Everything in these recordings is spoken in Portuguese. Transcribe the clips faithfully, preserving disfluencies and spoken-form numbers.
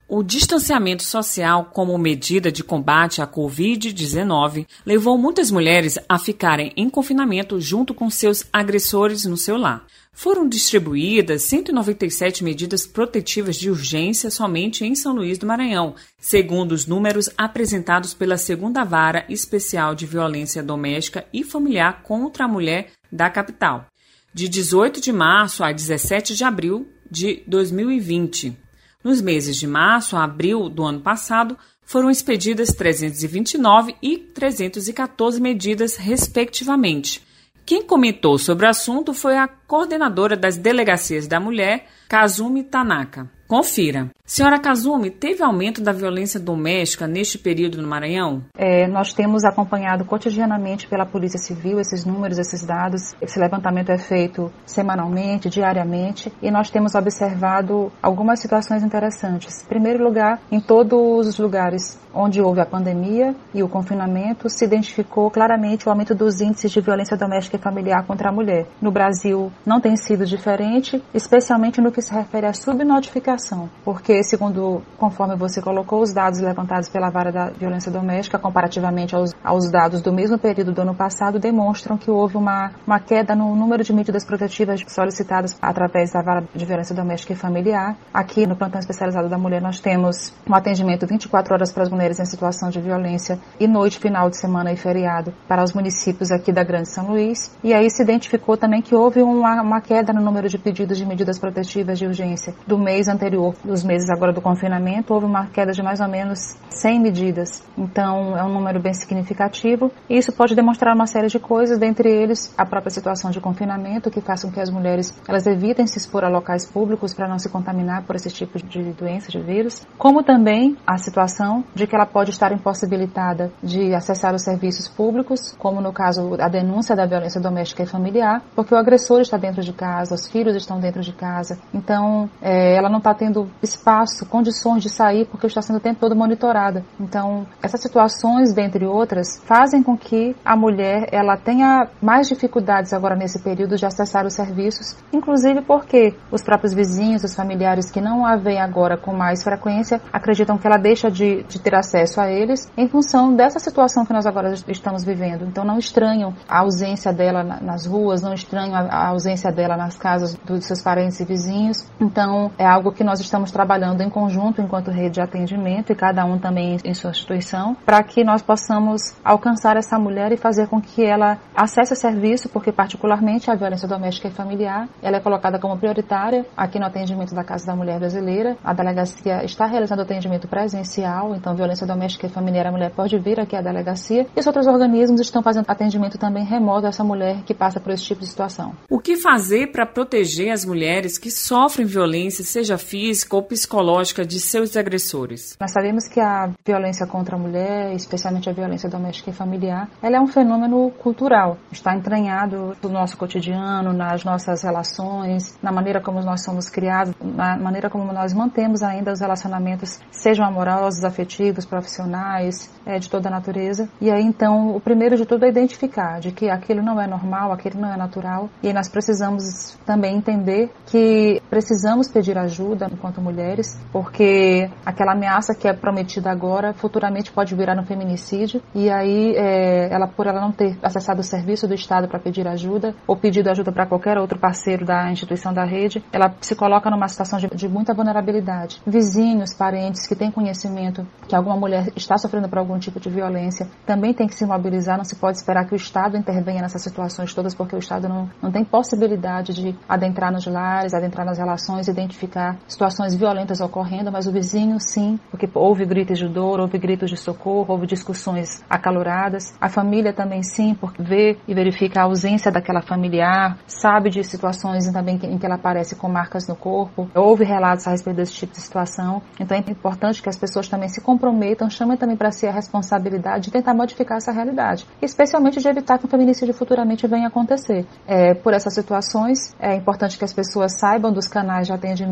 O distanciamento social como medida de combate à covid dezenove levou muitas mulheres a ficarem em confinamento junto com seus agressores no seu lar. Foram distribuídas cento e noventa e sete medidas protetivas de urgência somente em São Luís do Maranhão, segundo os números apresentados pela segunda Vara Especial de Violência Doméstica e Familiar contra a Mulher da capital, de dezoito de março a dezessete de abril de dois mil e vinte. Nos meses de março a abril do ano passado, foram expedidas trezentas e vinte e nove e trezentas e quatorze medidas, respectivamente. Quem comentou sobre o assunto foi a coordenadora das Delegacias da Mulher, Kazumi Tanaka. Confira. Senhora Kazumi, teve aumento da violência doméstica neste período no Maranhão? É, nós temos acompanhado cotidianamente pela Polícia Civil esses números, esses dados. Esse levantamento é feito semanalmente, diariamente, e nós temos observado algumas situações interessantes. Em primeiro lugar, em todos os lugares onde houve a pandemia e o confinamento, se identificou claramente o aumento dos índices de violência doméstica e familiar contra a mulher. No Brasil não tem sido diferente, especialmente no que se refere à subnotificação, porque, segundo, conforme você colocou, os dados levantados pela Vara da Violência Doméstica, comparativamente aos, aos dados do mesmo período do ano passado, demonstram que houve uma, uma queda no número de medidas protetivas solicitadas através da Vara de Violência Doméstica e Familiar. Aqui, no Plantão Especializado da Mulher, nós temos um atendimento vinte e quatro horas para as mulheres em situação de violência e noite, final de semana e feriado para os municípios aqui da Grande São Luís. E aí se identificou também que houve uma, uma queda no número de pedidos de medidas protetivas de urgência do mês anterior, dos meses agora do confinamento, houve uma queda de mais ou menos cem medidas. Então, é um número bem significativo e isso pode demonstrar uma série de coisas, dentre eles a própria situação de confinamento, que faz com que as mulheres elas evitem se expor a locais públicos para não se contaminar por esse tipo de doença, de vírus, como também a situação de que ela pode estar impossibilitada de acessar os serviços públicos, como no caso a denúncia da violência doméstica e familiar, porque o agressor está dentro de casa, os filhos estão dentro de casa, então é, ela não está tendo espaço, condições de sair, porque está sendo o tempo todo monitorada. Então, essas situações, dentre outras, fazem com que a mulher ela tenha mais dificuldades agora nesse período de acessar os serviços, inclusive porque os próprios vizinhos, os familiares que não a veem agora com mais frequência, acreditam que ela deixa de, de ter acesso a eles em função dessa situação que nós agora estamos vivendo. Então, não estranham a ausência dela nas ruas, não estranham a ausência dela nas casas dos seus parentes e vizinhos. Então, é algo que nós estamos trabalhando em conjunto enquanto rede de atendimento e cada um também em sua instituição, para que nós possamos alcançar essa mulher e fazer com que ela acesse o serviço, porque particularmente a violência doméstica e familiar, ela é colocada como prioritária aqui no atendimento da Casa da Mulher Brasileira. A delegacia está realizando atendimento presencial, então violência doméstica e familiar, a mulher pode vir aqui à delegacia, e os outros organismos estão fazendo atendimento também remoto a essa mulher que passa por esse tipo de situação. O que fazer para proteger as mulheres que sofrem violência, seja física ou psicológica, de seus agressores? Nós sabemos que a violência contra a mulher, especialmente a violência doméstica e familiar, ela é um fenômeno cultural, está entranhado no nosso cotidiano, nas nossas relações, na maneira como nós somos criados, na maneira como nós mantemos ainda os relacionamentos, sejam amorosos, afetivos, profissionais, é, de toda a natureza. E aí, então, o primeiro de tudo é identificar de que aquilo não é normal, aquilo não é natural, e aí nós precisamos também entender que precisamos pedir ajuda enquanto mulheres, porque aquela ameaça que é prometida agora, futuramente pode virar um feminicídio, e aí é, ela, por ela não ter acessado o serviço do Estado para pedir ajuda, ou pedido ajuda para qualquer outro parceiro da instituição da rede, ela se coloca numa situação de, de muita vulnerabilidade. Vizinhos, parentes que têm conhecimento que alguma mulher está sofrendo por algum tipo de violência, também tem que se mobilizar, não se pode esperar que o Estado intervenha nessas situações todas, porque o Estado não, não tem possibilidade de adentrar nos lares, adentrar nas relações, identificar situações violentas ocorrendo, mas o vizinho sim, porque houve gritos de dor, houve gritos de socorro, houve discussões acaloradas. A família também sim, porque vê e verifica a ausência daquela familiar, sabe de situações também em que ela aparece com marcas no corpo, houve relatos a respeito desse tipo de situação. Então é importante que as pessoas também se comprometam, chamem também para si a responsabilidade de tentar modificar essa realidade, especialmente de evitar que o feminicídio futuramente venha a acontecer. É, por essas situações, é importante que as pessoas saibam dos canais de atendimento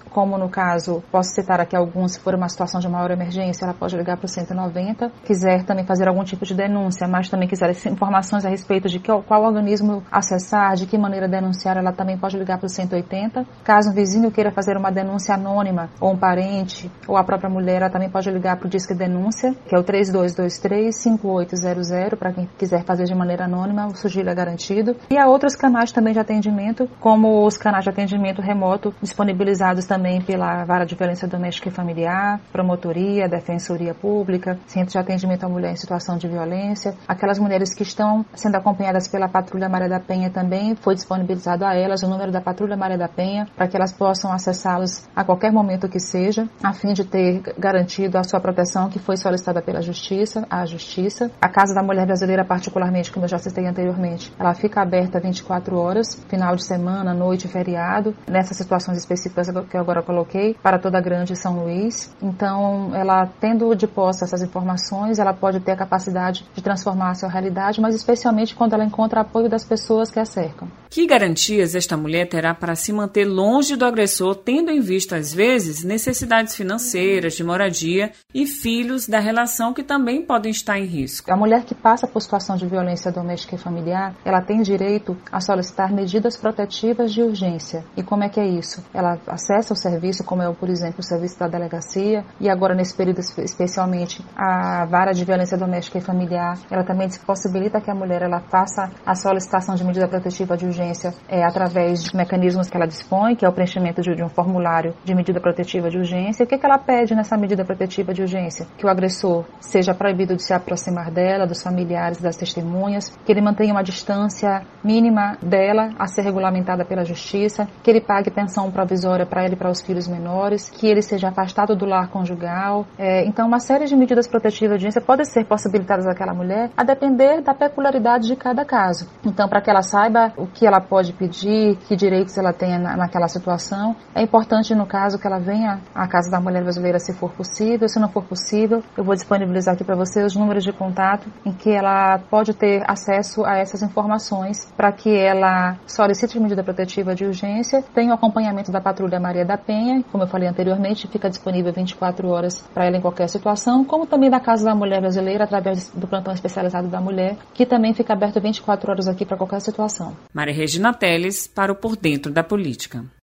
como no caso, posso citar aqui alguns, se for uma situação de maior emergência, ela pode ligar para o cento e noventa, quiser também fazer algum tipo de denúncia, mas também quiser informações a respeito de qual, qual organismo acessar, de que maneira denunciar, ela também pode ligar para o cento e oitenta. Caso um vizinho queira fazer uma denúncia anônima, ou um parente, ou a própria mulher, ela também pode ligar para o Disque Denúncia, que é o três dois dois três, cinco oito zero zero, para quem quiser fazer de maneira anônima, o sigilo é garantido. E há outros canais também de atendimento, como os canais de atendimento remoto, disponibilizados também pela Vara de Violência Doméstica e Familiar, Promotoria, Defensoria Pública, Centro de Atendimento à Mulher em Situação de Violência. Aquelas mulheres que estão sendo acompanhadas pela Patrulha Maria da Penha também, foi disponibilizado a elas o número da Patrulha Maria da Penha, para que elas possam acessá-los a qualquer momento que seja, a fim de ter garantido a sua proteção que foi solicitada pela Justiça, à Justiça. A Casa da Mulher Brasileira, particularmente, como eu já citei anteriormente, ela fica aberta vinte e quatro horas, final de semana, noite, feriado, nessas situações específicas que eu agora coloquei, para toda a Grande São Luís. Então, ela tendo de posse essas informações, ela pode ter a capacidade de transformar a sua realidade, mas especialmente quando ela encontra apoio das pessoas que a cercam. Que garantias esta mulher terá para se manter longe do agressor, tendo em vista, às vezes, necessidades financeiras, de moradia e filhos da relação que também podem estar em risco? A mulher que passa por situação de violência doméstica e familiar, ela tem direito a solicitar medidas protetivas de urgência. E como é que é isso? Ela acessa o serviço, como é, por exemplo, o serviço da delegacia, e agora nesse período especialmente a Vara de Violência Doméstica e Familiar, ela também possibilita que a mulher ela faça a solicitação de medida protetiva de urgência é, através de mecanismos que ela dispõe, que é o preenchimento de, de um formulário de medida protetiva de urgência. O que, que ela pede nessa medida protetiva de urgência? Que o agressor seja proibido de se aproximar dela, dos familiares, das testemunhas, que ele mantenha uma distância mínima dela a ser regulamentada pela Justiça, que ele pague pensão provisória para ele e para os filhos menores, que ele seja afastado do lar conjugal. É, então, uma série de medidas protetivas de urgência podem ser possibilitadas àquela mulher a depender da peculiaridade de cada caso. Então, para que ela saiba o que ela pode pedir, que direitos ela tenha na, naquela situação, é importante, no caso, que ela venha à Casa da Mulher Brasileira se for possível. Se não for possível, eu vou disponibilizar aqui para você os números de contato em que ela pode ter acesso a essas informações para que ela solicite medida protetiva de urgência, tenha o acompanhamento da Patrulha Maria da Penha, como eu falei anteriormente, fica disponível vinte e quatro horas para ela em qualquer situação, como também da Casa da Mulher Brasileira, através do plantão especializado da mulher, que também fica aberto vinte e quatro horas aqui para qualquer situação. Maria Regina Teles, para o Por Dentro da Política.